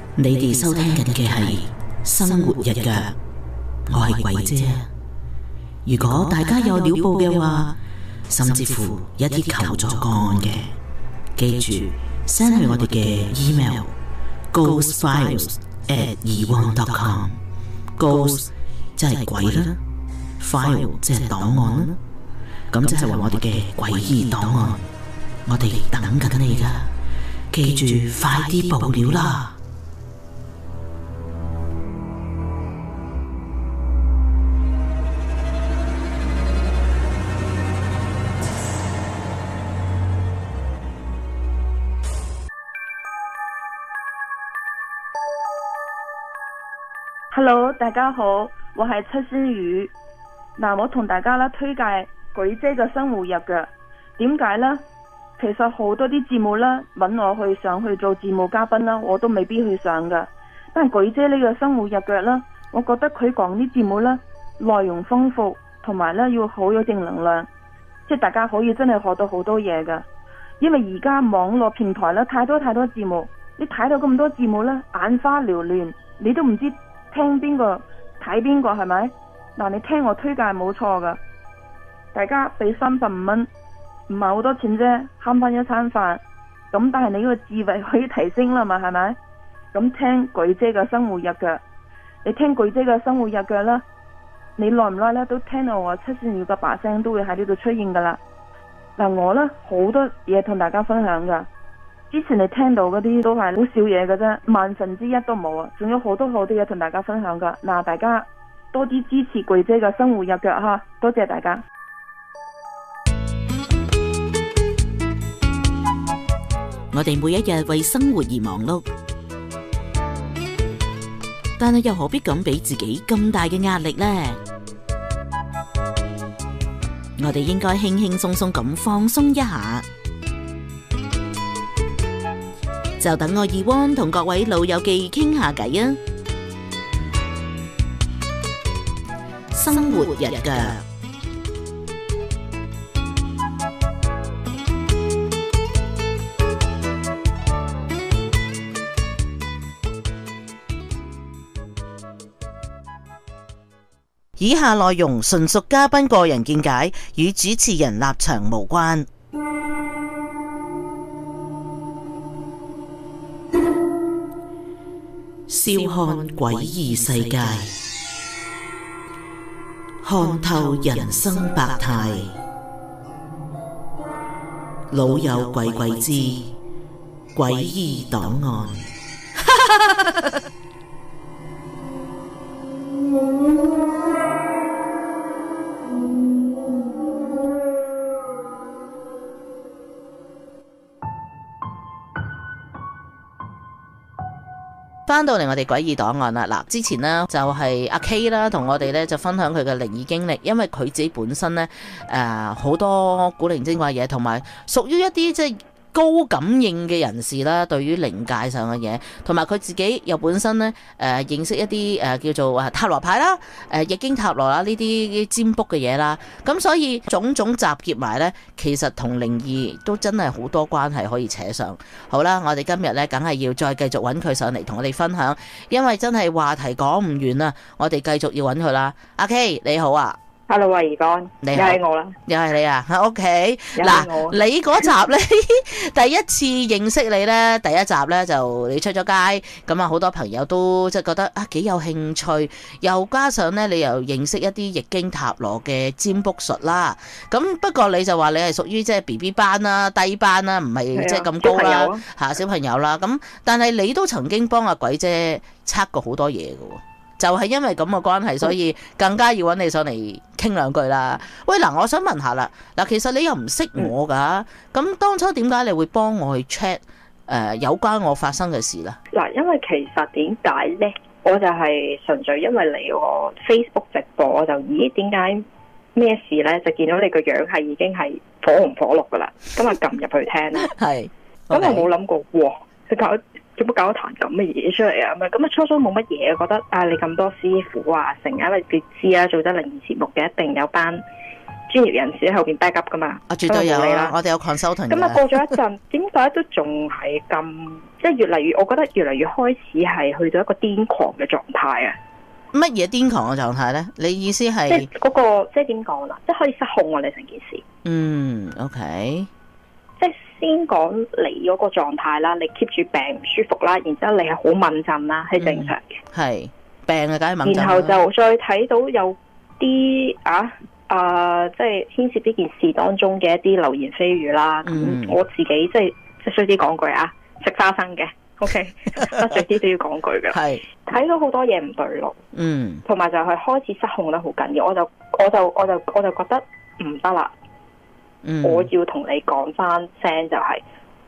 你哋收聽緊嘅係生活日腳，我係鬼姐。如果大家有料報嘅話，甚至乎一啲求助個案嘅，記住 send 去我哋嘅 email ghostfiles@eone.com。 Ghost 即係鬼啦， file 即係檔案啦，咁即係話我哋嘅詭異檔案，我哋等緊你㗎，記住快啲報料啦！ Hello， 大家好，我係七仙魚。我同大家推介鬼姐嘅生活日腳。點解呢？其實好多啲節目揾我上去做節目嘉賓我都未必去上㗎。但係鬼姐呢個生活日腳我覺得佢講啲節目內容豐富，同埋要好有正能量，即係大家可以真係學到好多嘢㗎。因為而家網絡平台太多節目，你睇到咁多節目眼花繚亂，你都唔知聽邊個睇邊個係咪？你聽我推介冇錯噶，大家俾35蚊，唔係好多錢啫，慳翻一餐飯。咁但係你個智慧可以提升啦嘛，係咪？咁聽鬼姐嘅生活日腳，你聽鬼姐嘅生活日腳啦，你耐唔耐都聽到我七仙魚嘅把聲都會喺呢度出現噶啦。我好多嘢同大家分享噶。之前你聽到嗰啲都係好少嘢嘅啫，萬分之一都冇啊！仲有好多嘢同大家分享噶。大家多啲支持鬼姐嘅生活日腳哈，多謝大家。 我哋每一日為生活而忙碌，但係又何必咁俾自己咁大嘅壓力呢？我哋應該輕輕鬆鬆咁放鬆一下。就等我Yvonne同各位老友記傾下偈啊！生活日腳，以下內容純屬嘉賓個人見解，與主持人立場無關。笑看詭異世界，看透人生百態，老友鬼鬼之詭異檔案。翻到嚟我哋詭異檔案啦，之前呢就係阿 K 啦，同我哋咧就分享佢嘅靈異經歷，因為佢自己本身咧好多古靈精怪嘢，同埋屬於一啲即係高感應嘅人士啦，對於靈界上嘅嘢，同埋佢自己又本身咧認識一啲叫做塔羅牌啦、易經塔羅啦呢啲占卜嘅嘢啦，咁所以種種集結埋咧，其實同靈異都真係好多關係可以扯上。好啦，我哋今日咧梗係要再繼續揾佢上嚟同我哋分享，因為真係話題講唔完啊！我哋繼續要揾佢啦。阿 K 你好啊！ Hello， Yvonne，又係我啦， 又係你啊 ！OK， 嗱，你嗰集咧第一次認識你咧，第一集咧就你出咗街，咁好多朋友都即係覺得幾有興趣，又加上咧你又認識一啲易經塔羅嘅占卜術啦。咁不過你就話你係屬於即係 BB 班啦、低班啦，唔係即係咁高啦嚇小朋友啦。咁但係你都曾經幫阿鬼姐測過好多嘢㗎喎。就係因為咁嘅關係，所以更加要揾你上嚟傾兩句啦。喂，我想問下啦，其實你又唔識我㗎，咁當初點解你會幫我去 check 有關我發生嘅事呢？ 因為其實點解呢？我就係純粹因為你我 Facebook 直播，我就點解咩事呢？就見到你個樣係已經係火紅火綠㗎啦，咁啊撳入去聽啦。係，咁我冇諗過，哇！佢做乜搞一壇咁嘅嘢出嚟啊？咁初初冇乜嘢，覺得你咁多師傅啊，成日因為你知啊，做得靈異節目嘅一定有班專業人士喺後邊 back up 噶嘛。 絕對有啦啦，我哋有 consultant 咁啊過咗一陣，點解都仲係咁，即係越嚟越，我覺得越嚟越開始係去到一個癲狂嘅狀態啊！ 乜嘢癲狂嘅狀態咧？你意思係即係嗰個，即係點講啦？即係可以失控啊！你成件事。 OK。 即係先講你嗰個狀態啦，你 keep 住病唔舒服啦，然之後你係好敏震啦，係正常嘅。 係病啊，梗係敏震啦。 然後就再睇到有啲即係牽涉呢件事當中嘅一啲流言蜚語啦。咁我自己即係衰啲講句啊，食花生嘅。OK， 得罪啲都要講句噶。係睇到好多嘢唔對路，同埋就係開始失控得好緊要，我就覺得唔得啦。我要同你講翻聲就係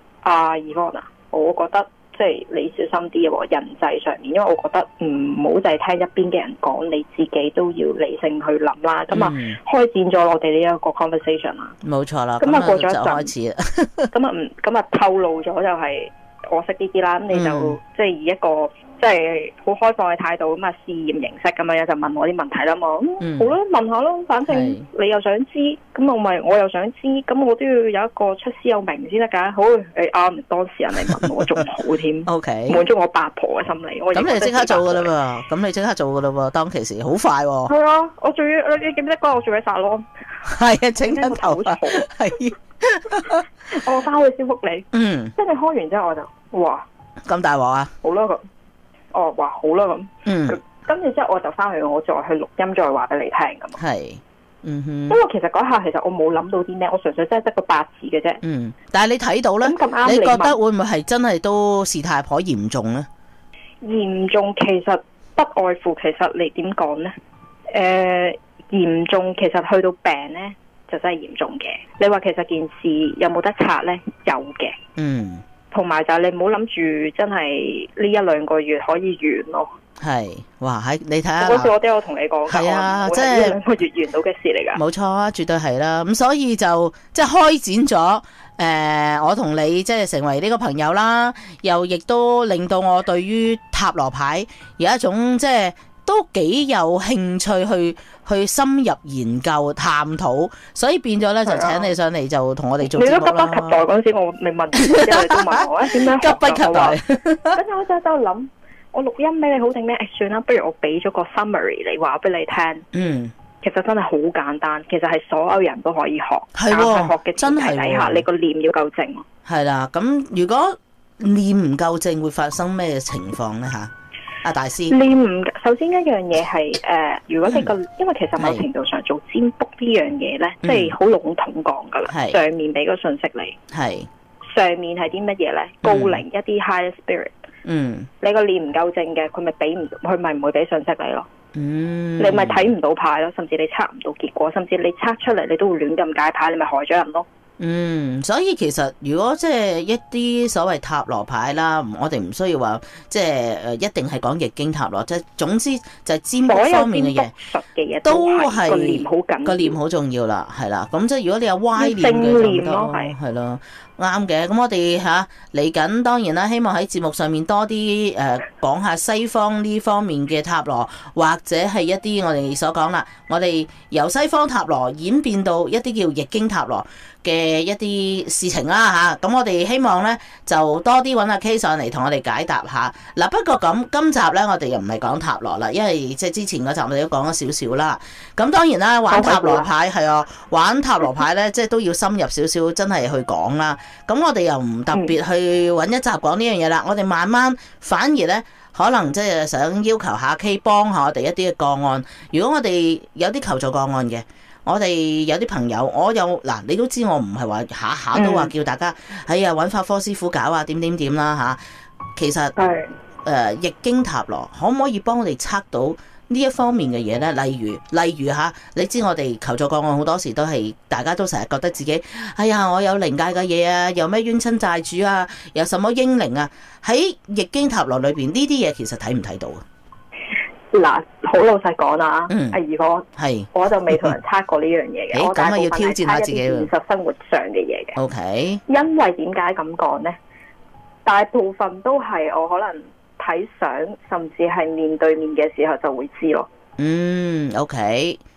Yvonne，我覺得即係你小心啲喎，人際上面，因為我覺得唔好就係聽一邊嘅人講，你自己都要理性去諗啦。咁開展咗我哋呢一個 conversation 啦。冇錯啦。咁過咗一陣開始，咁透露咗就係我識呢啲啦。咁你就即係以一個即係好開放嘅態度咁試驗形式咁樣就問我啲問題啦嘛。好啦，問下咯，反正你又想知，咁我又想知，咁我都要有一個出師有名先得㗎。好，你啱當事人嚟問我仲好添。OK， 滿足我八婆嘅心理。咁你即刻做㗎啦喎！咁你即刻做㗎啦喎！當其時好快喎。係啊，我仲要你記唔記得嗰日我做喺沙龍？係啊，整緊頭髮。係。我翻去先覆你。即係你開完之後我就哇咁大鑊啊！好啦咁。話好啦咁，跟住之後我就翻去，我再去錄音，再話俾你聽咁。係，因為其實嗰下其實我冇諗到啲咩，我純粹真係得個8字嘅啫。但係你睇到咧，你覺得會唔會係真係都事態頗嚴重咧？嚴重其實不外乎，其實你點講咧？嚴重其實去到病咧，就真係嚴重嘅。你話其實件事有冇得拆咧？有嘅。同埋就係你唔好諗住真係呢1-2個月可以完咯。係，哇！你睇下嗰次我都有同你講，係啊，即係1-2個月完到嘅事嚟㗎。冇錯啊，絕對係啦。咁所以就即係開展咗我同你即係成為呢個朋友啦，又亦都令到我對於塔羅牌有一種即係都幾有興趣去深入研究探討，所以變咗咧就請你上嚟就同我哋做節目啦。你都急不及待嗰陣時，我未問你，之後你都問我點樣急不及待？跟住我就喺度諗，我錄音俾你好定咩？算啦，不如我俾咗個 summary 你話俾你聽。其實真係好簡單，其實係所有人都可以學，但係學嘅前提底下，你個念要夠正。係啦，咁如果念唔夠正，會發生咩情況咧？吓？大師，你唔首先一樣嘢係如果你因為其實某程度上做占卜呢樣嘢咧，即係好籠統講噶啦。上面俾個信息你，上面係啲乜嘢咧？高靈一啲 higher spirit。你個念唔夠正嘅，佢咪唔會俾信息你咯。你咪睇唔到牌咯，甚至你測唔到結果，甚至你測出嚟你都會亂咁解牌，你咪害咗人咯。所以其實如果即係一啲所謂塔羅牌啦，我哋唔需要話即係一定係講易經塔羅，即係總之就係占卜方面嘅嘢，都係個念好緊要啦，係啦。咁即係如果你有歪念嘅就係咯，啱嘅。咁我哋嚟緊，當然啦，希望喺節目上面多啲講下西方呢方面嘅塔羅，或者係一啲我哋所講啦，我哋由西方塔羅演變到一啲叫易經塔羅嘅一啲事情啦嚇，咁我哋希望咧就多啲揾阿 K 上嚟同我哋解答下。嗱，不過咁今集咧我哋又唔係講塔羅啦，因為即係之前嗰集我哋都講咗少少啦。咁當然啦，玩塔羅牌係啊，玩塔羅牌咧即係都要深入少少，真係去講啦。咁我哋又唔特別去揾一集講呢樣嘢啦，我哋慢慢反而咧可能即係想要求下 K 幫下我哋一啲嘅個案。如果我哋有啲求助個案嘅，我哋有啲朋友，你都知我唔係話下下都話叫大家揾法科師傅搞啊點啦嚇。其實易經塔羅可唔可以幫我哋測到呢一方面嘅嘢咧？例如嚇，你知我哋求助個案好多時都係大家都成日覺得自己我有靈界嘅嘢啊，有咩冤親債主啊，有什麼英靈啊，喺易經塔羅裏邊呢啲嘢其實睇唔睇到啊？嗱，好老實講啦，阿Yvonne，我就未同人測過呢樣嘢嘅。我大部分係測一啲現實生活上嘅嘢嘅。OK。因為點解咁講呢？大部分都係我可能睇相，甚至係面對面嘅時候就會知咯。OK。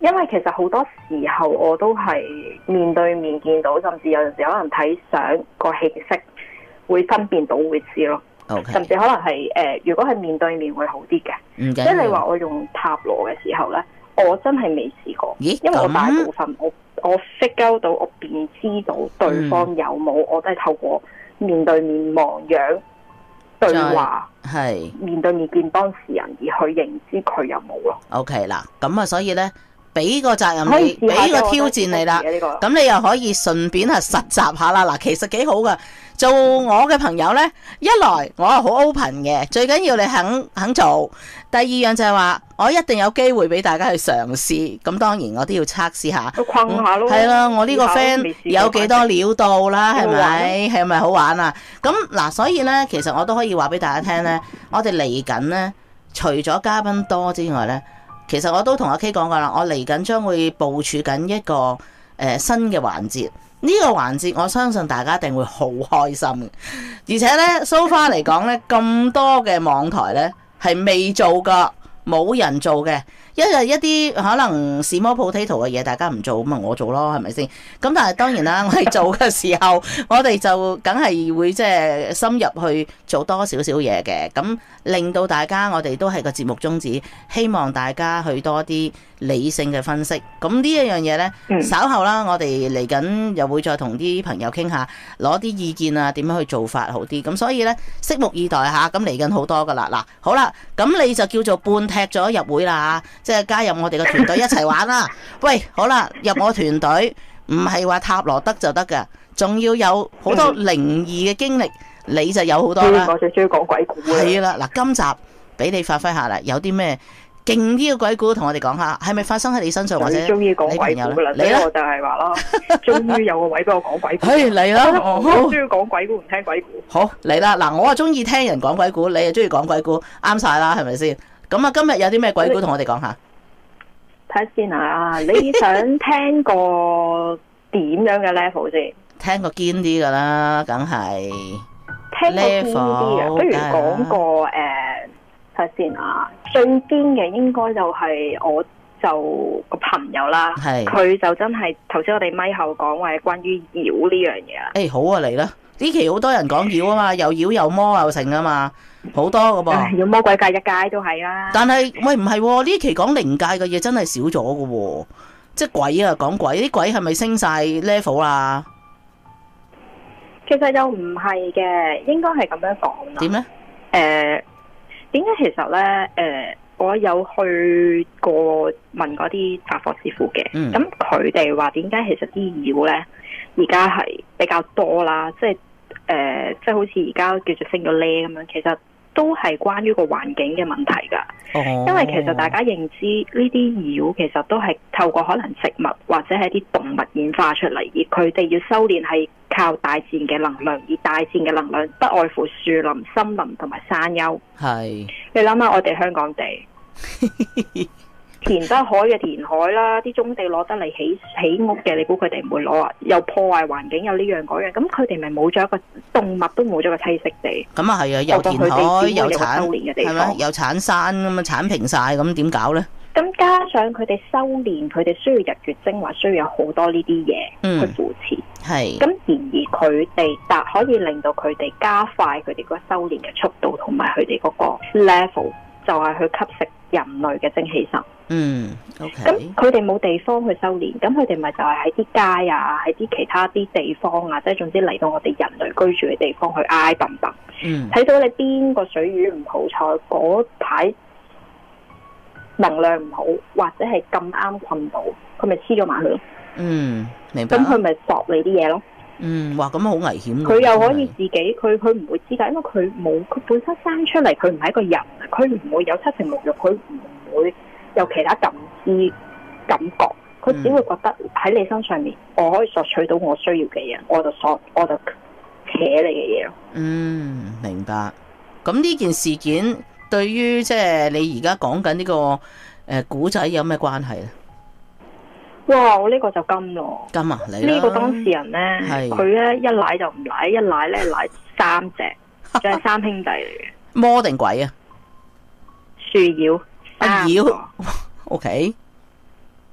因為其實好多時候我都係面對面見到，甚至有陣時可能睇相個氣息會分辨到會知咯。 Okay. 甚至可能係如果係面對面會好啲嘅。即係你話我用塔羅嘅時候咧，我真係未試過。 咦？ 因為我大部分我 figure 到，我辨知到對方有冇，我都係透過面對面望樣對話，係面對面見當事人而去認知佢有冇咯。 OK 嗱，咁啊，所以咧。俾個責任你，俾個挑戰你啦。咁你又可以順便係實習下啦。嗱，其實幾好噶。做我嘅朋友呢，一來我係好 open 嘅，最緊要你肯做。第二樣就係話，我一定有機會俾大家去嘗試。咁當然我都要測試下， 困下咯。 係啦，我呢個 friend 有幾多料到啦？係咪？係咪好玩啊？咁嗱，所以呢，其實我都可以話俾大家聽呢，我哋嚟緊呢，除咗嘉賓多之外呢。其實我都同阿 K 講過啦，我嚟緊將會部署緊一個新嘅環節。呢個環節我相信大家一定會好開心嘅，而且呢 so far 嚟講呢，咁多嘅網台呢係未做過，冇人做嘅。一啲可能 small potato 嘅嘢，大家唔做咁啊，我做咯，係咪先？咁但係當然啦，我哋做嘅時候，我哋就梗係會即係深入去做多少少嘢嘅，咁令到大家我哋都係個節目宗旨，希望大家去多啲理性嘅分析。咁呢一樣嘢呢，稍後啦，我哋嚟緊又會再同啲朋友傾下，攞啲意見啊，點樣去做法好啲。咁所以呢，拭目以待下。咁嚟緊好多噶啦。嗱，好啦，咁你就叫做半踢咗入會啦，即係加入我哋嘅團隊一齊玩啦！喂，好啦，入我團隊唔係話塔羅得就得㗎，仲要有好多靈異嘅經歷，你就有好多啦。 我最中意講鬼故啦。 係啦，嗱，今集俾你發揮下啦，有啲咩勁啲嘅鬼故同我哋講下，係咪發生喺你身上或者你朋友咧？ 中意講鬼故啦，所以我就係話啦，終於有個位俾我講鬼故。 嚟啦！ 我好中意講鬼故，唔聽鬼故。 好嚟啦！嗱，我啊中意聽人講鬼故，你啊中意講鬼故，啱晒啦，係咪先？咁啊，今日有啲咩鬼故同我哋講下？ 睇下先啊！你想聽個點樣嘅 level 先？ 聽個堅啲噶啦，梗係。 聽個堅啲啊！不如講個睇下先啊！最堅嘅應該就係我就個朋友啦，佢就真係頭先我哋咪後講話關於妖呢樣嘢啊。 好啊，嚟啦！呢期好多人講妖啊嘛，又妖又魔又成啊嘛，好多噶噃。 妖魔鬼怪一街都係啦。 但係喂，唔係呢期講靈界嘅嘢真係少咗噶喎，即係鬼啊，講鬼啲鬼係咪升晒 level 啦？ 其實又唔係嘅，應該係咁樣講啦。 點咧？ 點解其實咧？我有去過問嗰啲法科師傅嘅，咁佢哋話點解其實啲妖咧而家係比較多啦，即係好似而家叫做升咗呢咁樣，其實都係關於個環境嘅問題㗎。因為其實大家認知呢啲妖其實都係透過可能食物或者係啲動物演化出嚟，而佢哋要修煉係靠大自然嘅能量，而大自然嘅能量不外乎樹林、森林同埋山丘。係你諗下，我哋香港地填得海嘅填海啦，啲棕地攞得嚟起屋嘅，你估佢哋唔會攞啊？又破壞環境，又呢樣嗰樣，咁佢哋咪冇咗一個動物都冇咗個棲息地。咁啊係啊，又填海又產，係咪？又產山咁啊，產平晒，咁點搞咧？咁加上佢哋修煉，佢哋需要日月精華，需要有好多呢啲嘢去扶持。係。咁然而佢哋可以令到佢哋加快佢哋個修煉嘅速度，同埋佢哋嗰個 level，就係去吸食人類嘅精氣神。OK。咁佢哋冇地方去修煉，咁佢哋咪就係喺啲街啊，喺啲其他啲地方啊，即係總之嚟到我哋人類居住嘅地方去挨揼揼。睇到你邊個水魚唔好彩，嗰排能量唔好，或者係咁啱困到，佢咪黐咗埋去咯。明白。咁佢咪索你啲嘢咯。哇，咁好危險。佢又可以自己，佢唔會知㗎，因為佢本身生出嚟，佢唔係一個人，佢唔會有七情六欲，佢唔會有其他感覺，佢只會覺得喺你身上面，我可以索取到我需要嘅嘢，我就扯你嘅嘢咯。明白。咁呢件事件對於即係你而家講緊呢個古仔有咩關係咧？哇！我呢個就金咯。金啊，你呢個當事人咧，佢咧一奶就唔奶，一奶咧奶3隻，仲係3兄弟嚟嘅。魔定鬼啊？樹妖。妖。OK。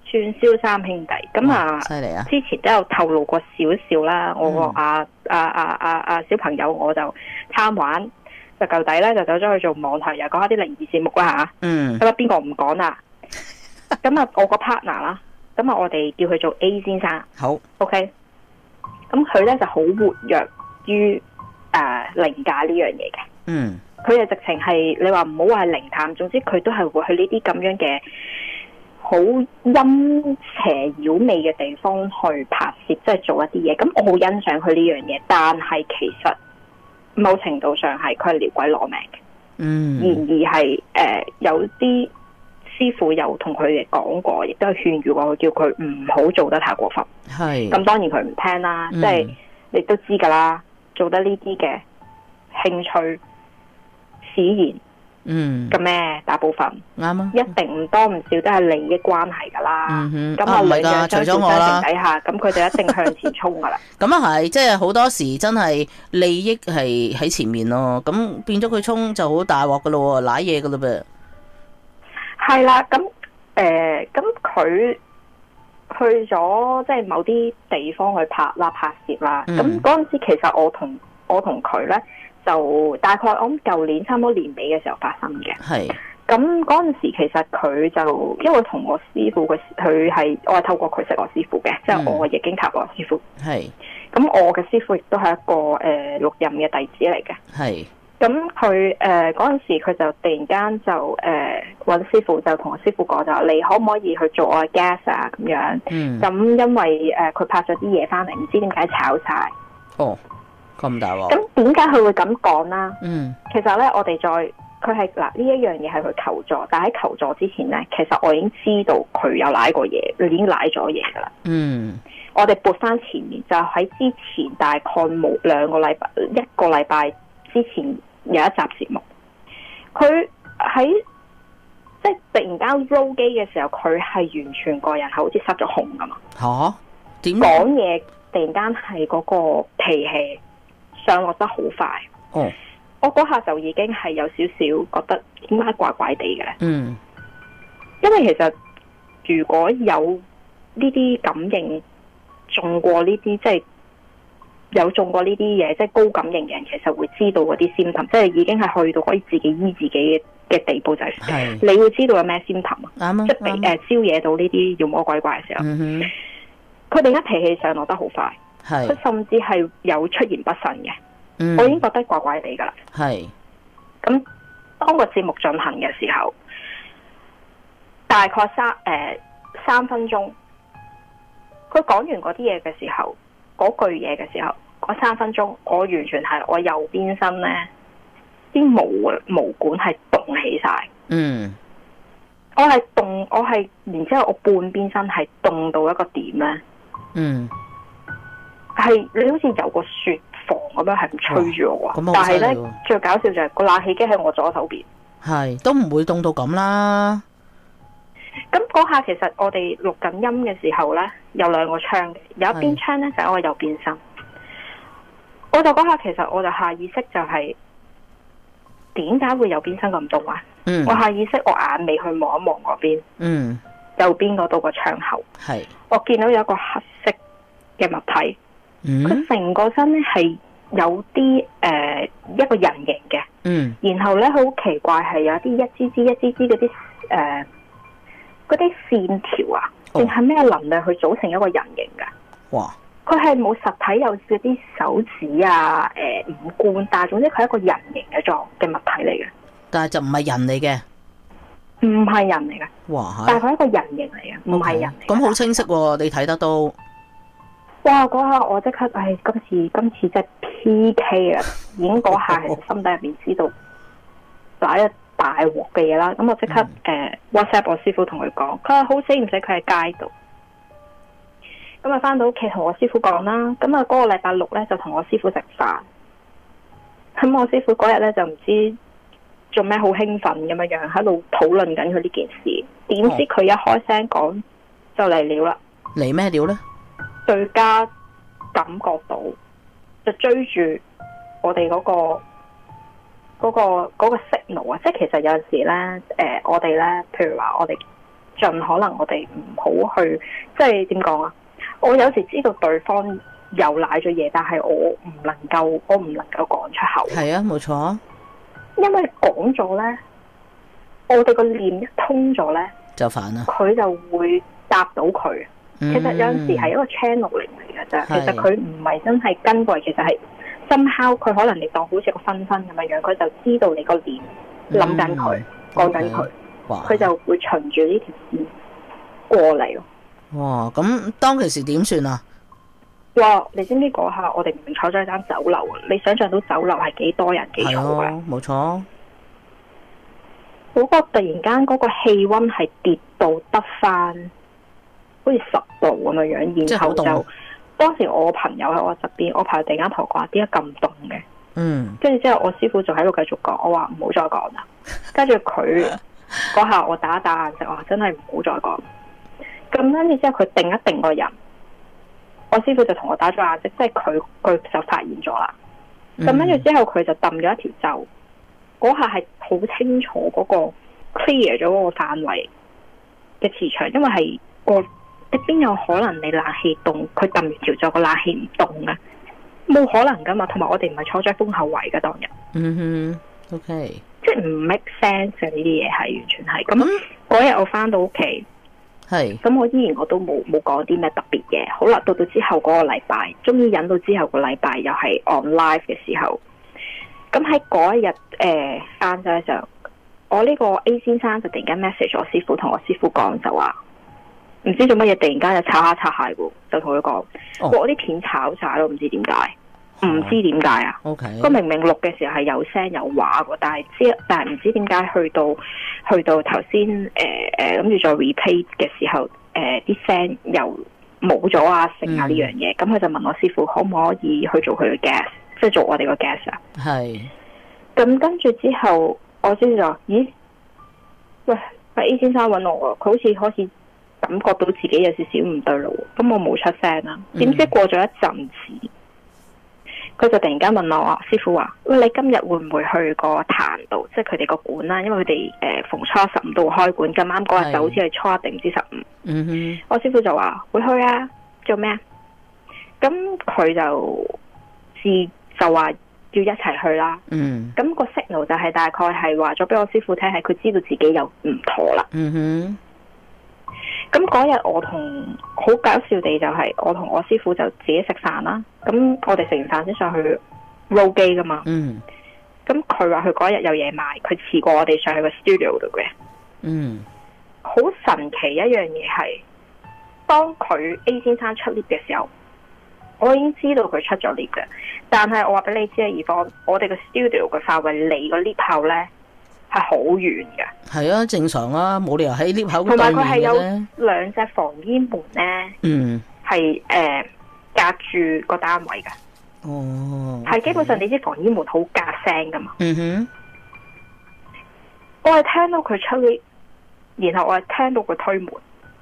串燒三兄弟。咁啊， 犀利啊！ 之前都有透露過少少啦。我個小朋友我就參玩，就舊底咧就走咗去做網台，又講一啲靈異節目啦嚇。 嗯。 咁啊，邊個唔講啦？咁啊，我個 partner 啦，咁啊，我哋叫佢做 A 先生。 好。 OK。咁佢咧就好活躍於靈界呢樣嘢嘅。 嗯。 佢係直情係你話唔好話係靈探，總之佢都係會去呢啲咁樣嘅好陰邪妖魅嘅地方去拍攝，即係做一啲嘢。咁我好欣賞佢呢樣嘢，但係其實某程度上係佢係撩鬼攞命嘅。 嗯。 然而係有啲師傅有同佢哋講過，亦都係勸喻過佢，叫佢唔好做得太過分。 係。咁當然佢唔聽啦，即係你都知㗎啦，做得呢啲嘅興趣使然嘅咩？大部分啱啊， 一定唔多唔少都係利益關係㗎啦。咁唔係㗎，除咗我啦， 底下咁佢就一定向前衝㗎啦。 咁啊係，即係好多時真係利益係喺前面咯。咁變咗佢衝就好大鑊㗎咯，瀨嘢㗎咯噃。 係啦，咁佢去咗即係某啲地方去拍攝啦。咁嗰陣時其實我同佢咧就大概我諗舊年差唔多年尾嘅時候發生嘅。係。咁嗰陣時其實佢就因為同我師傅我係透過佢識我師傅嘅，即係我嘅易經塔羅師傅。係。咁我嘅師傅亦都係一個錄音嘅弟子嚟嘅。係。咁佢嗰陣時佢就突然間就揾師傅，就同我師傅講就話你可唔可以去做我嘅 guest 啊咁樣。咁因為佢拍咗啲嘢翻嚟，唔知點解炒晒。哦。咁大鑊！咁點解佢會咁講啦？其實咧，我哋佢係嗱呢一樣嘢係佢求助，但喺求助之前咧，其實我已經知道佢有舐過嘢，佢已經舐咗嘢噶啦。我哋撥翻前面，就喺之前大概冇一個禮拜之前有一集節目，佢喺即係突然間 roll 機嘅時候，佢係完全個人係好似失咗控噶嘛。嚇？點講嘢突然間係嗰個脾氣上落得好快。哦，我嗰下就已經係有少少覺得點解怪怪地嘅咧。因為其實如果有呢啲感應中過呢啲，即係有中過呢啲嘢，即係高感應嘅人，其實會知道嗰啲先頭，即係已經係去到可以自己醫自己嘅地步，就係你會知道有咩先頭啊。即係招惹到呢啲妖魔鬼怪嘅時候，佢哋而家脾氣上落得好快，佢甚至係有出言不慎嘅。我已經覺得怪怪地噶啦。係。咁當個節目進行嘅時候，大概3分鐘，佢講完嗰啲嘢嘅時候，嗰句嘢嘅時候，嗰3分鐘，我完全係我右邊身咧啲毛管係凍起晒。我係然之後我半邊身係凍到一個點咧。係你好似有個雪房咁樣係咁吹住我啊！但係咧最搞笑就係個冷氣機喺我左手邊，係都唔會凍到咁啦。咁嗰下其實我哋錄緊音嘅時候咧，有2個窗嘅，有一邊窗咧就喺我右邊身。我就嗰下其實我就下意識就係點解會右邊身咁凍啊？我下意識我眼尾去望一望嗰邊，右邊嗰度個窗口，係我見到有一個黑色嘅物體。佢成個身咧係有啲一個人形嘅，然後咧好奇怪係有啲一支支嗰啲嗰啲線條啊，定係咩能量去組成一個人形㗎？哇！佢係冇實體，有嗰啲手指啊、五官，但係總之佢係一個人形嘅物體嚟嘅。但係就唔係人嚟嘅，唔係人嚟嘅。哇！但係佢係一個人形嚟嘅，唔係人嚟。咁好清晰喎，你睇得到。哇！嗰下我即刻，今次真係 PK 啊！已經嗰下其實心底入邊知道打一大鑊嘅嘢啦。咁我即刻WhatsApp 我師傅同佢講，佢話好死唔死佢喺街度。咁啊翻到屋企同我師傅講啦。咁啊嗰個禮拜6咧就同我師傅食飯。咁我師傅嗰日咧就唔知做咩好興奮咁樣喺度討論緊佢呢件事。點知佢一開聲講就嚟料啦。嚟咩料咧？對家感覺到就追住我哋嗰個 signal 啊，即係其實有陣時咧，我哋咧，譬如話我哋盡可能我哋唔好去，即係點講啊？我有時知道對方又賴咗嘢，但係我唔能夠講出口。 係啊，冇錯。 因為講咗咧，我哋個念一通咗咧， 就煩啦。 佢就會答到佢。其實有陣時係一個 channeling 嚟嘅啫。其實佢唔係真係跟過，其實係somehow佢可能你當好似個分分咁樣樣，佢就知道你個念諗緊佢，講緊佢，佢就會循住呢條線過嚟咯。 哇！咁當其時點算啊？ 哇！你知唔知嗰下我哋明明坐咗一間酒樓，你想象到酒樓係幾多人幾嘈嘅？ 冇錯。 嗰個突然間嗰個氣溫係跌到得翻好似10度咁樣樣，然後就當時我朋友喺我側邊，我朋友突然間同我講：點解咁凍嘅？跟住之後我師傅就喺度繼續講，我話唔好再講啦。跟住佢嗰下我打一打眼色，我話真係唔好再講。咁跟住之後佢定一定個人，我師傅就同我打咗眼色，即係佢就發現咗啦。咁跟住之後佢就揼咗一條咒，嗰下係好清楚嗰個 clear 咗嗰個範圍嘅磁場，因為係你邊有可能你冷氣凍，佢揼完條咒個冷氣唔凍啊？冇可能噶嘛。同埋我哋唔係坐咗風後位噶當日。 OK， 即係唔 make sense 嘅呢啲嘢係完全係。咁嗰日我翻到屋企。係，咁我依然我都冇講啲咩特別嘢。好啦，到之後嗰個禮拜，終於忍到之後個禮拜又係 on live 嘅時候，咁喺嗰一日晏晝嘅時候，我呢個 A 先生就突然間 message 我師傅，同我師傅講就話，唔知做乜嘢，突然間就炒下喎，就同佢講，我啲片炒晒咯，唔知點解，唔知點解啊。OK，佢明明錄嘅時候係有聲有畫嘅，但係唔知點解去到頭先諗住再 replay 嘅時候，啲聲又冇咗啊，剩啊呢樣嘢，咁佢就問我師傅可唔可以去做佢嘅 guest， 即係做我哋個 guest 啊。係。咁跟住之後，我先就話：咦，喂，A 先生揾我喎，佢好似開始感覺到自己有少少唔對路，咁我冇出聲啦。點知過咗一陣子，佢就突然間問我話：師傅話，喂，你今日會唔會去個壇度，即係佢哋個館啦？因為佢哋逢初15都會開館，咁啱嗰日就好似係初1定唔知15。我師傅就話會去啊，做咩啊？咁佢就話要一齊去啦。咁個 signal 就係大概係話咗俾我師傅聽，係佢知道自己有唔妥啦。咁嗰日我同好搞笑地就係我同我師傅就自己食飯啦。咁我哋食完飯先上去 roll 機噶嘛。咁佢話佢嗰日有嘢賣，佢遲過我哋上去個 studio 度嘅。好神奇一樣嘢係，當佢 A 先生出 lift 嘅時候，我已經知道佢出咗 lift 嘅。但係我話俾你知啊，怡芳，我哋個 studio 嘅範圍離個 lift 口咧係好遠嘅。係啊，正常啊，冇理由喺 lift 口對面嘅。同埋佢係有2隻防煙門咧，係隔住個單位嘅。哦，係基本上你知防煙門好隔聲噶嘛。我係聽到佢出 lift，然後我係聽到佢推門。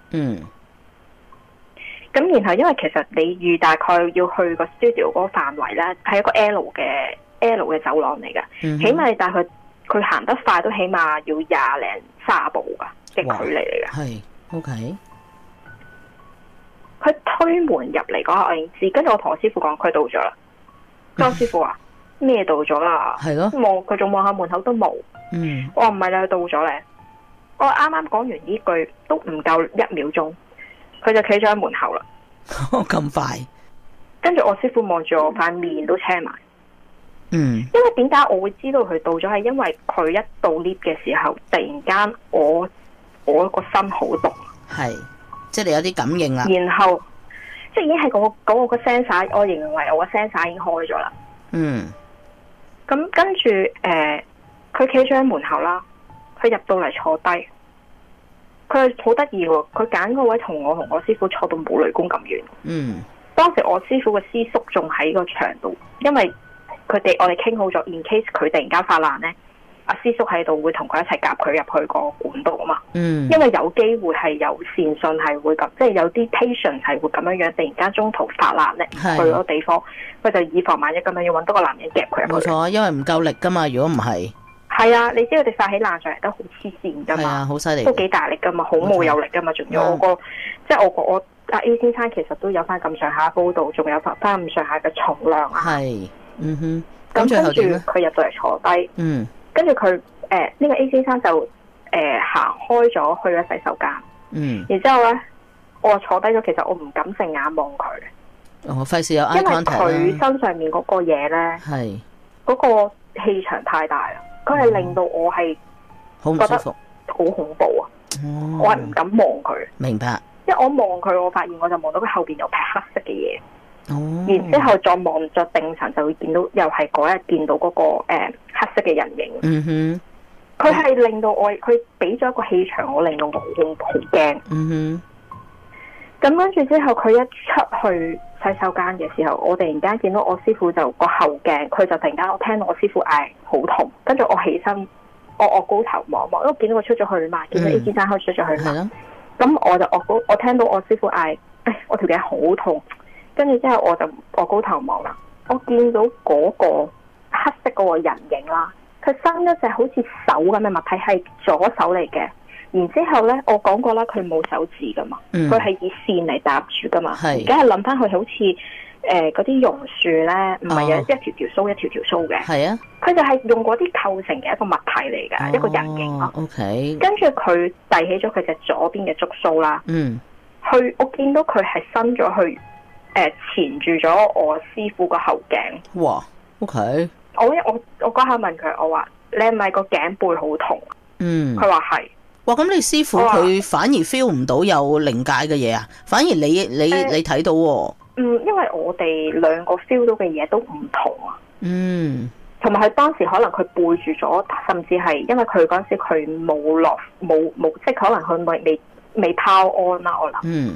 咁然後因為其實你預大概要去個 studio 嗰個範圍咧，係一個 L 嘅走廊嚟嘅。起碼你大概佢行得快都起碼要20零30步嘅距離嚟嘅。係 OK。佢推門入嚟嗰下我已經知，跟住我同我師傅講佢到咗啦。我師傅話咩到咗啦？係咯。佢仲望下門口都冇。我話唔係啦，佢到咗咧。我啱啱講完呢句都唔夠1秒鐘。佢就企咗喺門口啦。咁快？跟住我師傅望住我塊面都青埋。因為點解我會知道佢到咗？係因為佢一到 lift 嘅時候，突然間我個心好凍。係，即係你有啲感應啦。然後即係已經係嗰個 sensor， 我認為我個 sensor 已經開咗啦。咁跟住佢企咗喺門口啦，佢入到嚟坐低。佢係好得意喎，佢揀個位同我師傅坐到冇雷公咁遠。當時我師傅嘅師叔仲喺個場度，因為我哋傾好咗 ，in case 佢突然間發難咧，阿師叔喺度會同佢一齊夾佢入去個館度啊嘛。因為有機會係有善信係會咁，即係有啲 patient 係會咁樣樣，突然間中途發難咧，去嗰個地方，佢就以防萬一咁樣要揾多個男人夾佢入去。冇錯，因為唔夠力噶嘛，如果唔係。 係啊，你知佢哋發起爛上嚟都好黐線噶係啊， 嘛， 好犀利， 都幾大力噶嘛，好冇有力噶嘛，仲有我個即係我阿 A 先生其實都有翻咁上下高度，仲有翻咁上下嘅重量啊。 係，哼。 咁最後點咧？ 佢入到嚟坐低，跟住佢呢個 A 先生就行開咗去咗洗手間，然之後咧我坐低咗，其實我唔敢正眼望佢， 我費事有 eye 因為 contact 佢身上面嗰個嘢咧， 係嗰個氣場太大啦，佢係令到我係好唔舒服， 好恐怖啊！我係唔敢望佢， 明白。 因為我望佢，我發現我就望到佢後邊有劈黑色嘅嘢。然之後再望着定神，就會見到又係嗰日見到嗰個黑色嘅人影。佢係令到我，佢俾咗一個氣場我，令到我好驚。咁跟住之後，佢一出去洗手間嘅時候，我突然間見到我師傅就個後鏡，佢就突然間我聽到我師傅嗌好痛，跟住我起身，我高頭望望，因為見到佢出咗去嘛，見到 A 先生開出咗去嘛。咁我聽到我師傅嗌，我條頸好痛。跟住之後我高頭望啦，我見到嗰個黑色嗰個人影啦，佢伸一隻好似手咁嘅物體，係左手嚟嘅。然之後咧，我講過啦，佢冇手指噶嘛，佢係以線嚟搭住噶嘛。而家係諗翻佢好似嗰啲榕樹咧，唔係有一條條鬚一條條鬚嘅。係啊，佢就係用嗰啲構成嘅一個物體嚟㗎，一個人形咯。 OK。 跟住佢遞起咗佢隻左邊嘅觸鬚啦。我見到佢係伸咗去。纏住咗我師傅個後頸。 哇 ，OK。 我嗰下問佢，我話你係咪個頸背好痛？佢話係。 哇，咁你師傅佢反而 feel 唔到有靈界嘅嘢啊？反而你睇到喎。 因為我哋兩個 feel 到嘅嘢都唔同啊。同埋佢當時可能佢背住咗，甚至係因為佢嗰陣時佢冇即係可能佢未拋安啦，我諗。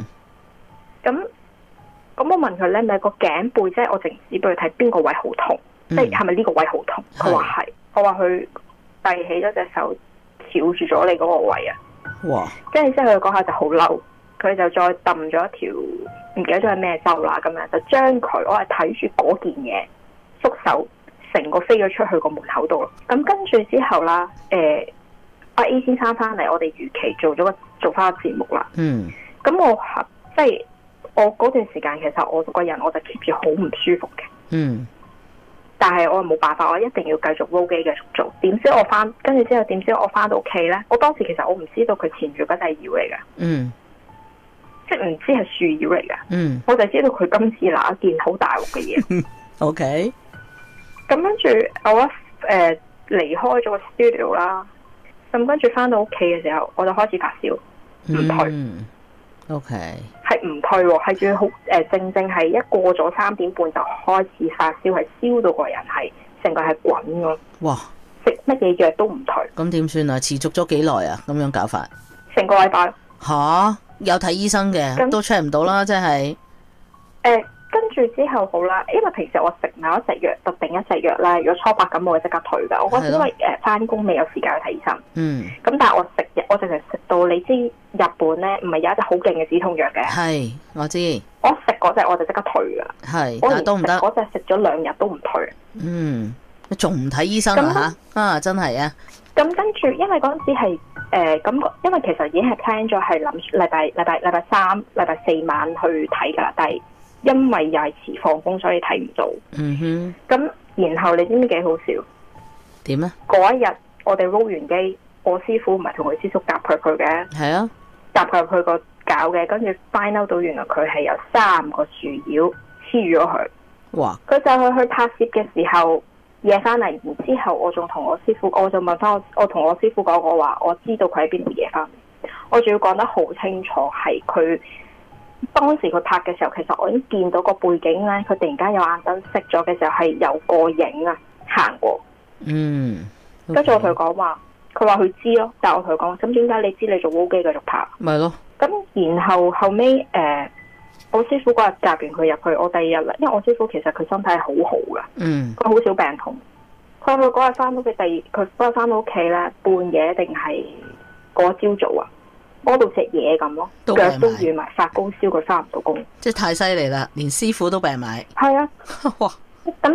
咁我問佢咧，咪個頸背，即係我淨指俾佢睇邊個位好痛，即係係咪呢個位好痛？佢話係，我話佢遞起咗隻手翹住咗你嗰個位啊！哇！跟住之後佢嗰下就好嬲，佢就再揼咗一條唔記得咗係咩咒啦，咁樣就將佢，我係睇住嗰件嘢縮手，成個飛咗出去個門口度咯。咁跟住之後啦，阿 A 先生翻嚟，我哋如期做翻個節目啦。咁我即係。我嗰段時間其實我個人我就 keep 住好唔舒服嘅，但係我冇辦法，我一定要繼續 roll 機繼續做。點知我跟住之後，點知我翻到屋企咧？我當時其實我唔知道佢纏住嗰隻妖嚟嘅，即係唔知係樹妖嚟嘅，我就知道佢今次拿一件好大鑊嘅嘢。 OK， 咁跟住我離開咗個 studio 啦，咁跟住翻到屋企嘅時候，我就開始發燒，唔退。 OK， 係唔退喎，係仲要好正係一過咗3點半就開始發燒，係燒到個人係成個係滾咁。哇！食乜嘢藥都唔退。 咁點算啊？持續咗幾耐啊？咁樣搞法？ 成個禮拜。 吓？有睇醫生嘅，都 check 唔到啦，即係。 跟住之後好啦，因為平時我食某一隻藥，特定一隻藥咧，如果初8感冒，我即刻退噶。我覺得因為翻工未有時間去睇醫生。咁但係我淨係食到，你知日本咧唔係有一隻好勁嘅止痛藥嘅？係，我知。我食嗰隻我就即刻退噶。係，但係都唔得。嗰隻食咗2日都唔退。 仲唔睇醫生啊？吓真係啊！ 咁跟住，因為嗰陣時係因為其實已經係 plan 咗係諗禮拜3、禮拜4晚去睇噶啦，但係因為又係遲放工，所以睇唔到。咁然後你知唔知幾好笑？點啊？嗰一日我哋 roll 完機，我師傅唔係同佢師叔夾佢嘅，係啊，夾佢入去個搞嘅，跟住 find out 到原來佢係有3個樹妖黐咗佢。哇！佢就去拍攝嘅時候。夜翻嚟，然之後我仲同我師傅，我就問翻我同我師傅講，我話我知道佢喺邊度夜翻嚟，我仲要講得好清楚，係佢當時佢拍嘅時候，其實我已經見到個背景咧，佢突然間有眼燈熄咗嘅時候，係有個影啊行過。跟住我同佢講話，佢話佢知咯，但係我同佢講，咁點解你知你做 roll 機繼續拍？咪咯。咁然後後尾我師傅嗰日夾完佢入去，我第2日啦，因為我師傅其實佢身體係好好噶，佢好少病痛。佢嗰日翻到佢佢嗰日翻到屋企咧，半夜定係嗰朝早啊，屙到隻嘢咁咯，腳都軟埋，發高燒，佢翻唔到工。即係太犀利啦，連師傅都病埋。係啊，哇！咁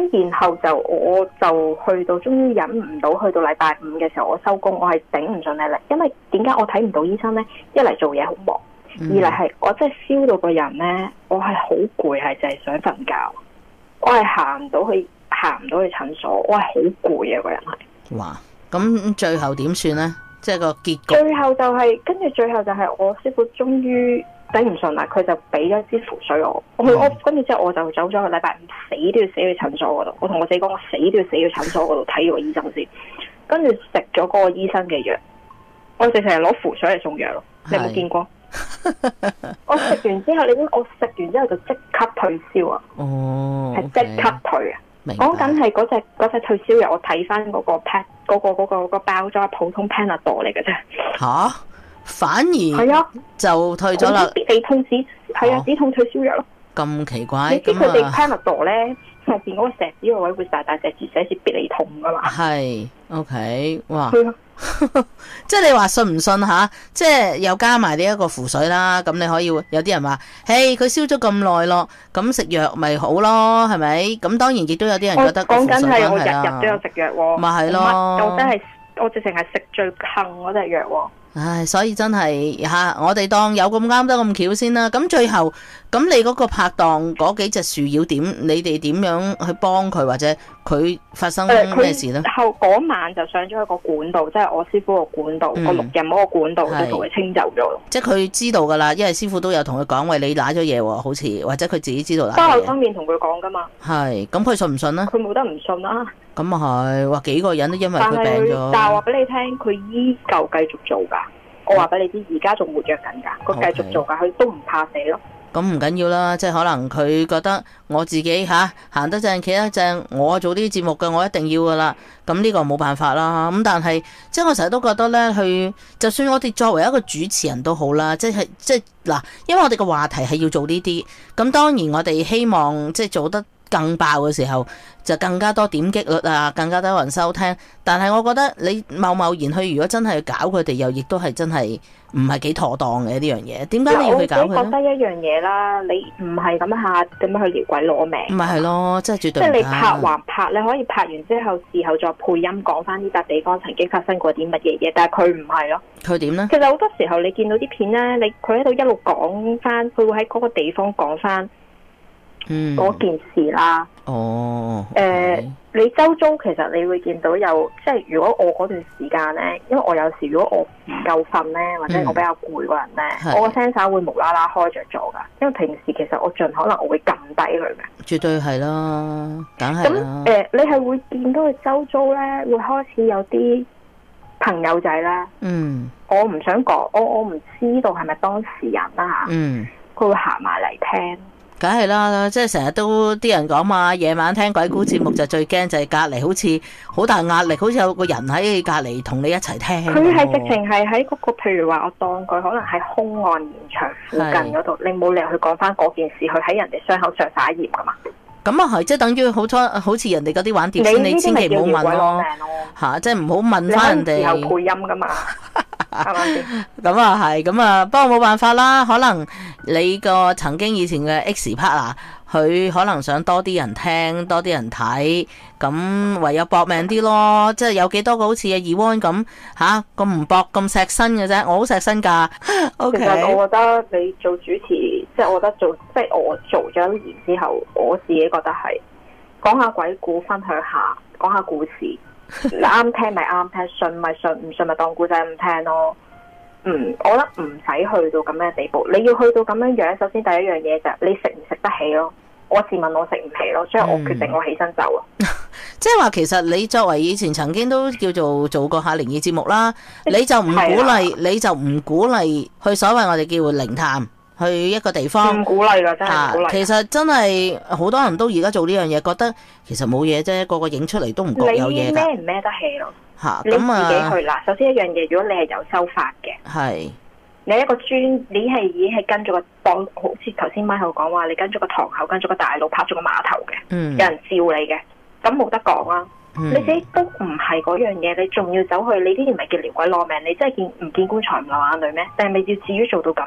咁然後我就去到終於忍唔到，去到禮拜五嘅時候我收工，我係頂唔順你力，因為點解我睇唔到醫生咧？一嚟做嘢好忙，二嚟係我真係燒到個人咧，我係好攰，係就係想瞓覺，我係行唔到去診所，我係好攰啊個人係。 哇！咁最後點算咧？即係個結局。 最後就係最後就係我師傅終於頂唔順啦，佢就俾咗支符水我跟住之後我就走咗去禮拜五，死都要死去診所嗰度。我同我自己講，我死都要死去診所嗰度睇個醫生先。跟住食咗嗰個醫生嘅藥，我直情係攞符水嚟送藥咯。你有冇見過？我食完之後，我食完之後就即刻退燒啊！ 哦， 係即刻退啊！講緊係嗰隻退燒藥，我睇翻嗰個 pack 嗰個包裝普通 Panadol 嚟嘅啫。 吓，反而係啊， 就退咗啦。 必理痛止係啊，止痛退燒藥咯。 咁奇怪， 你知佢哋 Panadol 咧入邊嗰個石子個位會大大隻字寫住必理痛噶嘛？ 係 OK， 哇！ 係啊。 即係你話信唔信吓？即係又加埋呢一個符水啦，咁你可以有啲人話，嘿，佢燒咗咁耐咯，咁食藥咪好咯，係咪？咁當然亦都有啲人覺得講緊係我日日都有食藥喎， 咪係咯， 我直情係食最坑嗰隻藥喎。 唉，所以真係吓，我哋當有咁啱得咁巧先啦。咁最後，咁你嗰個拍檔嗰幾隻樹妖點？你哋點樣去幫佢，或者佢發生咩事咧？ 後嗰晚就上咗一個管道，即係我師傅個管道，個錄音嗰個管道就同佢清走咗咯。 即係佢知道噶啦，因為師傅都有同佢講，喂，你瀨咗嘢喎，好似或者佢自己知道瀨咗嘢。 包口當面同佢講噶嘛。係， 咁佢信唔信咧？ 佢冇得唔信啦。 咁啊係，話幾個人都因為佢病咗。 但係話俾你聽，佢依舊繼續做噶。我話俾你知，而家仲活躍緊噶，佢繼續做噶，佢都唔怕死咯。 咁唔緊要啦，即係可能佢覺得我自己行得正企得正，我做啲節目嘅，我一定要噶啦。咁呢個冇辦法啦。咁但係即係我成日都覺得咧，就算我哋作為一個主持人都好啦，即係嗱，因為我哋個話題係要做呢啲，咁當然我哋希望即係做得更爆嘅時候，就更加多點擊率啊，更加多人收聽。但係我覺得你貿然去，如果真係搞佢哋，又亦都係真係唔係幾妥當嘅呢樣嘢。點解你要去搞佢咧？我覺得一樣嘢啦，你唔係咁下點樣去撩鬼攞命？ 咪係咯，即係絕對。 即係你拍還拍，你可以拍完之後，事後再配音講翻呢笪地方曾經發生過啲乜嘢嘢。但係佢唔係咯。 佢點咧？ 其實好多時候你見到啲片咧，佢喺度一路講翻，佢會喺嗰個地方講翻嗰件事啦。 哦， 你周遭其實你會見到有，即係如果我嗰段時間咧，因為我有時如果我唔夠瞓咧，或者我比較攰個人咧，我個聲哨會無啦啦開着咗噶。因為平時其實我盡可能我會撳低佢嘅。絕對係啦，梗係啦。 咁你係會見到佢周遭咧，會開始有啲朋友仔咧。我唔想講，我唔知道係咪當事人啦嚇。佢會行埋嚟聽。 梗係啦，即係成日都啲人講嘛，夜晚聽鬼故節目就最驚就係隔離好似好大壓力，好似有個人喺隔離同你一齊聽。 佢係直情係喺嗰個，譬如話我當佢可能喺兇案現場附近嗰度，你冇理由去講翻嗰件事，去喺人哋傷口上灑鹽噶嘛。咁啊係，即係等於好似人哋嗰啲玩碟仙，你千祈唔好問咯嚇，即係唔好問翻人哋。 你有配音噶嘛？係咪先？ 咁啊係，咁啊，不過冇辦法啦。可能你個曾經以前嘅 X partner，佢可能想多啲人聽，多啲人睇，咁唯有搏命啲咯。即係有幾多個好似阿 Ewan 咁咁唔搏咁錫身嘅啫。我好錫身㗎。 其實我覺得你做主持，即係我覺得即係我做咗一年之後，我自己覺得係講下鬼故，分享下，講下故事。啱聽咪啱聽，信咪信，唔信咪當故仔咁聽咯。我覺得唔使去到咁樣嘅地步。你要去到咁樣樣，首先第一樣嘢就係你食唔食得起咯。我自問我食唔起咯，所以我決定我起身走啊。 即係話其實你作為以前曾經都叫做過下靈異節目啦，你就唔鼓勵去所謂我哋叫靈探。去一個地方， 唔鼓勵㗎，真係唔鼓勵。 其實真係好多人都而家做呢樣嘢，覺得其實冇嘢啫，個個影出嚟都唔覺有嘢㗎。 你孭唔孭得起咯？你自己去嗱。首先一樣嘢，如果你係有收法嘅，你一個你係已經係跟咗個檔，好似頭先 Michael 講話，你跟咗個堂口，跟咗個大路，拍咗個碼頭嘅，有人照你嘅，咁冇得講啦。你自己都唔係嗰樣嘢，你仲要走去，你呢啲唔係叫撩鬼攞命，你真係唔見棺材唔流眼淚咩？定係咪要至於做到咁啫？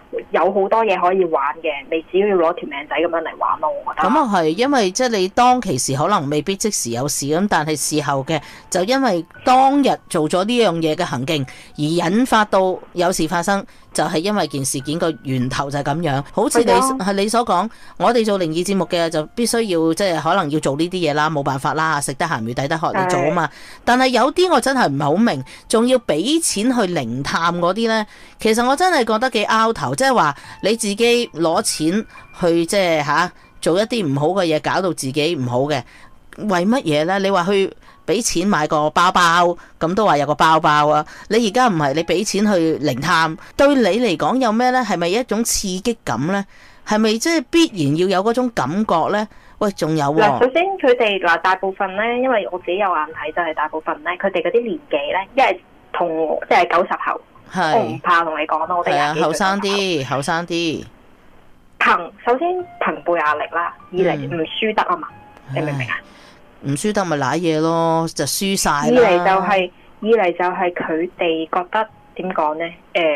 有好多嘢可以玩嘅，你只要攞條命仔咁樣嚟玩咯，我覺得。 咁啊係，因為即係你當其時可能未必即時有事咁，但係事後嘅就因為當日做咗呢樣嘢嘅行徑而引發到有事發生，就係因為件事件個源頭就係咁樣。好似你所講，我哋做靈異節目嘅就必須要即係可能要做呢啲嘢啦，冇辦法啦，食得鹹魚抵得渴你做啊嘛。但係有啲我真係唔係好明，仲要俾錢去靈探嗰啲呢。其實我真係覺得幾拗頭，即係話你自己攞錢去即係做一啲唔好嘅嘢，搞到自己唔好嘅，為乜嘢呢？你話去俾錢買個包包，咁都話有個包包啊！你而家唔係你俾錢去靈探，對你嚟講有咩呢？係咪一種刺激感呢？係咪即係必然要有嗰種感覺呢？喂，仲有喎。 嗱，首先佢哋大部分呢，因為我自己有眼睇，就係大部分呢，佢哋嗰啲年紀呢，一係同即係90後，我唔怕同你講啦，我哋廿幾歲後生啲。 首先朋輩壓力啦，二嚟唔輸得啊嘛，你明唔明啊？ 唔輸得咪瀨嘢咯，就輸晒啦。二嚟就係佢哋覺得點講呢？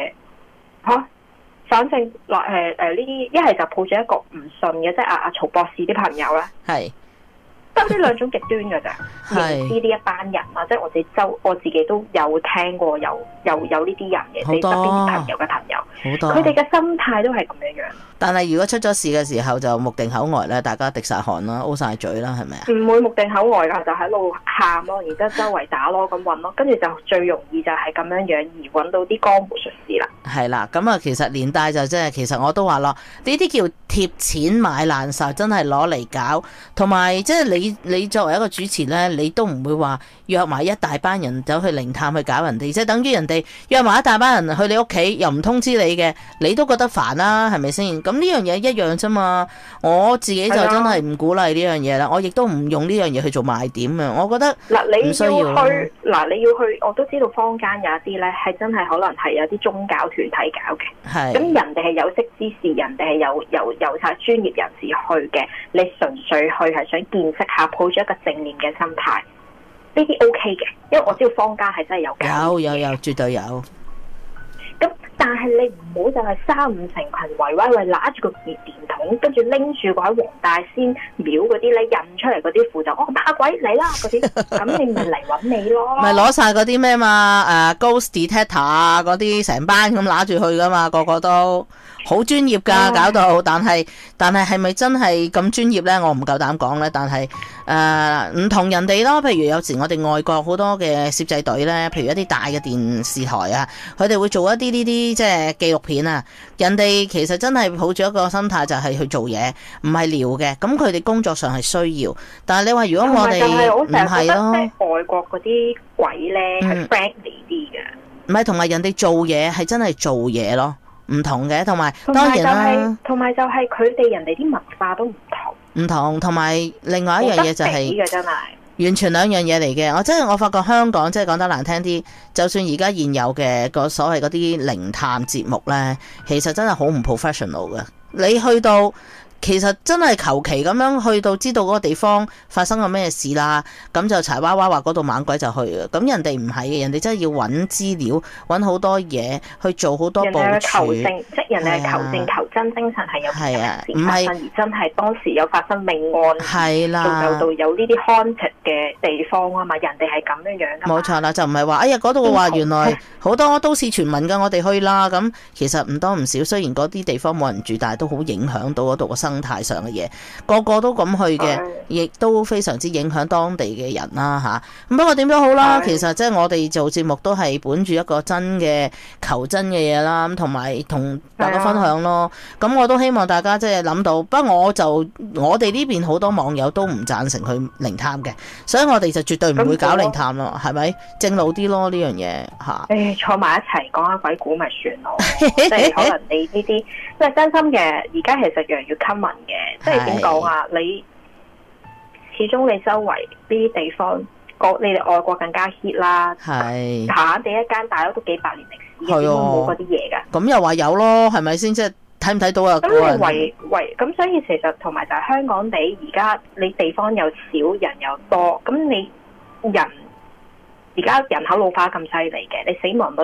反正呢啲一係就抱住一個唔信嘅，即係阿曹博士啲朋友啦， 係得呢兩種極端㗎咋。認知呢一班人啊，即係我自己都有聽過，有呢啲人嘅，你身邊啲朋友嘅朋友， 好多佢哋嘅心態都係咁樣。 但係如果出咗事嘅時候就目定口呆咧，大家滴晒汗啦，O晒嘴啦，係咪啊？ 唔會目定口呆㗎，就喺度喊咯，然之後周圍打咯，咁揾咯，跟住就最容易就係咁樣而揾到啲江湖術士啦。係啦，咁啊，其實連帶就其實我都話咯，呢啲叫貼錢買爛晒，真係攞嚟搞。同埋即係你作為一個主持咧，你都唔會話約埋一大班人走去靈探去搞人哋，即係等於人哋約埋一大班人去你屋企，又唔通知你嘅，你都覺得煩啦，係咪先？咁呢樣嘢一樣啫嘛。我自己就真係唔鼓勵呢樣嘢啦，我亦都唔用呢樣嘢去做賣點啊。我覺得唔需要。 你要去，我都知道坊間有一啲咧係真係可能係有啲宗教團體搞嘅，咁人哋係有識之士，人哋係有晒專業人士去嘅，你純粹去係想見識下，抱住一個正面嘅心態，呢啲 OK 嘅，因為我知道坊間係真係有搞。 有，絕對有。 咁但係你唔好就係3、5成群圍威拿住個熱電筒，跟住拎住個喺黃大仙廟嗰啲咧印出嚟嗰啲符咒，打鬼嚟啦嗰啲，咁你咪嚟揾你咯。 咪攞晒嗰啲咩嘛？Ghost Detector 啊，嗰啲成班咁拿住去噶嘛，個個都好專業㗎，搞到。但係係咪真係咁專業咧？我唔夠膽講咧。但係唔同人哋咯。譬如有時我哋外國好多嘅攝製隊咧，譬如一啲大嘅電視台啊，佢哋會做一啲呢啲即係紀錄片啊。人哋其實真係抱住一個心態就係去做嘢，唔係聊嘅。咁佢哋工作上係需要。但係你話如果我哋唔係咯， 外國嗰啲鬼咧係 friendly 啲嘅。 唔係，同埋人哋做嘢係真係做嘢咯。唔同嘅，同埋當然啦， 同埋就係佢哋人哋啲文化都唔同， 同埋另外一樣嘢就係真係完全兩樣嘢嚟嘅。我發覺香港即係講得難聽啲，就算而家現有嘅個所謂嗰啲靈探節目呢，其實真係好唔 professional 嘅。你去到其實真係求其咁樣去到知道嗰個地方發生咗咩事啦，咁就柴娃娃話嗰度猛鬼就去嘅。咁人哋唔係嘅，人哋真係要揾資料，揾好多嘢去做好多部署。 即係人哋係求證求真精神係有事發生，而真係當時有發生命案，仲有到有呢啲 haunted 嘅地方啊嘛，人哋係咁樣㗎嘛。 冇錯啦，就唔係話哎呀嗰度話原來好多都市傳聞㗎，我哋去啦。咁其實唔多唔少，雖然嗰啲地方冇人住，但係都好影響到嗰度個生態上嘅嘢，個個都咁去嘅，亦都非常之影響當地嘅人啦嚇。咁不過點都好啦，其實即係我哋做節目都係本住一個真嘅求真嘅嘢啦，咁同埋同大家分享咯。咁我都希望大家即係諗到，不過我哋呢邊好多網友都唔贊成去靈探嘅，所以我哋就絕對唔會搞靈探咯，係咪？正路啲咯呢樣嘢嚇。 坐埋一齊講下鬼故咪算咯，即係可能你呢啲，即係真心嘅。而家其實越嚟越 common 嘅，即係點講啊？你始終你周圍呢啲地方，你哋外國更加 hit 啦，閒閒地一間大屋都幾百年歷史嘅，點會冇嗰啲嘢㗎？咁又話有咯，係咪先？即係睇唔睇到啊？咁你咁所以其實同埋就係香港地而家你地方又少，人又多，咁你人而家人口老化咁犀利嘅，你死亡率嘅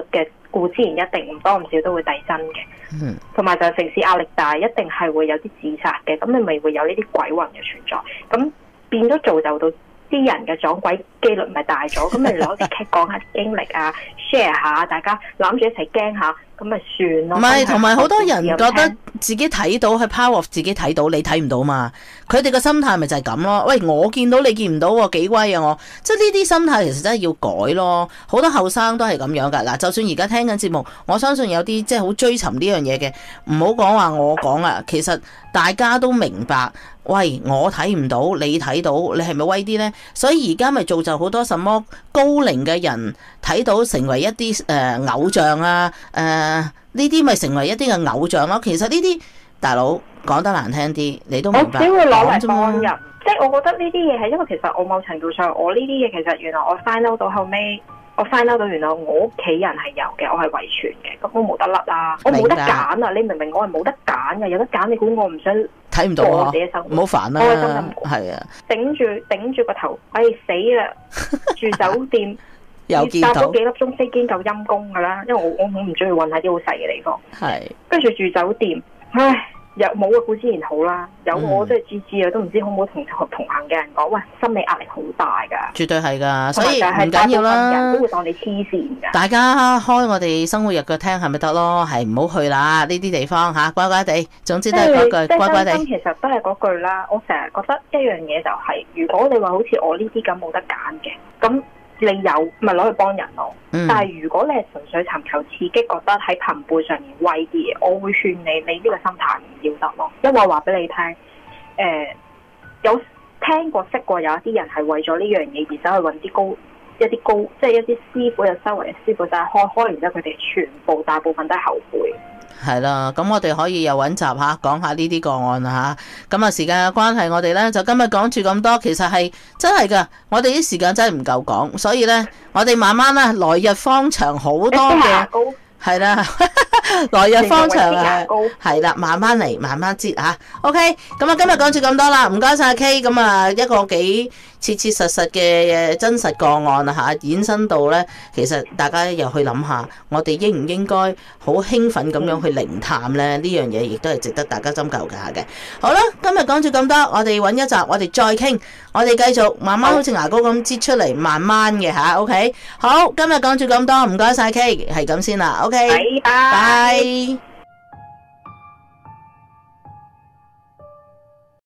固之然一定唔多唔少都會遞增嘅，同埋就係城市壓力大，一定係會有啲自殺嘅，咁你咪會有呢啲鬼魂嘅存在，咁變咗造就到啲人嘅撞鬼機率咪大咗，咁咪攞啲劇講下經歷啊，share 下，大家攬住一齊驚下，咁咪算咯。 唔係，同埋好多人覺得自己睇到係 power of 自己睇到，你睇唔到嘛？佢哋個心態咪就係咁咯。喂，我見到你見唔到喎，幾威啊我！即係呢啲心態其實真係要改咯。好多後生都係咁樣㗎。嗱，就算而家聽緊節目，我相信有啲即係好追尋呢樣嘢嘅，唔好講話我講啊。其實大家都明白。喂，我睇唔到，你睇到，你係咪威啲呢？所以而家咪造就好多什麼高齡嘅人睇到成為一啲偶像啊，呢啲咪成為一啲嘅偶像咯。其實呢啲大佬講得難聽啲，你都明白。 我只會攞嚟幫人，即係我覺得呢啲嘢係因為其實我某程度上，我呢啲嘢其實原來我 find out 到後尾。我 find out 到原來我屋企人係有嘅，我係遺傳嘅，咁我冇得甩啦，我冇得揀啊！你明唔明？我係冇得揀嘅，有得揀你估我唔想睇唔到啊！唔好煩啦，係啊， 頂住個頭，哎死啦！住酒店又見到搭咗幾粒鐘飛機夠陰功㗎啦，因為我唔中意混喺啲好細嘅地方， 係跟住住酒店，唉。有冇啊？固之然好啦，有我即係知啊，都唔知好唔好同行嘅人講，喂，心理壓力好大㗎， 絕對係㗎，所以唔緊要啦。 人都會當你黐線㗎。 大家開我哋生活日腳聽係咪得咯？係唔好去啦呢啲地方嚇，乖乖地。總之都係嗰句乖乖地。 其實都係嗰句啦。我成日覺得一樣嘢就係，如果你話好似我呢啲咁冇得揀嘅，咁。你有咪攞去幫人咯？但係如果你係純粹尋求刺激，覺得喺朋輩上面威啲嘢，我會勸你呢個心態唔要得咯。因為我話俾你聽，有聽過識過有一啲人係為咗呢樣嘢而走去揾一啲高，即係一啲師傅有修為嘅師傅，但係開完之後佢哋全部大部分都係後悔。 係啦，咁我哋可以又揾集下講下呢啲個案啦嚇。咁啊時間嘅關係，我哋咧就今日講住咁多，其實係真係噶，我哋啲時間真係唔夠講，所以咧我哋慢慢啦，來日方長好多嘅，係啦，來日方長啊，係啦，慢慢嚟，慢慢接嚇。OK，咁啊今日講住咁多啦，唔該晒 K，咁啊一個幾切切實實嘅真實個案啊嚇，衍生到咧，其實大家又去諗下，我哋應唔應該好興奮咁樣去靈探咧？呢樣嘢亦都係值得大家斟究下嘅。好啦，今日講住咁多，我哋揾一集，我哋再傾，我哋繼續慢慢好似牙膏咁擠出嚟，慢慢嘅嚇。OK，好，今日講住咁多，唔該晒 K，係咁先啦。OK，拜拜。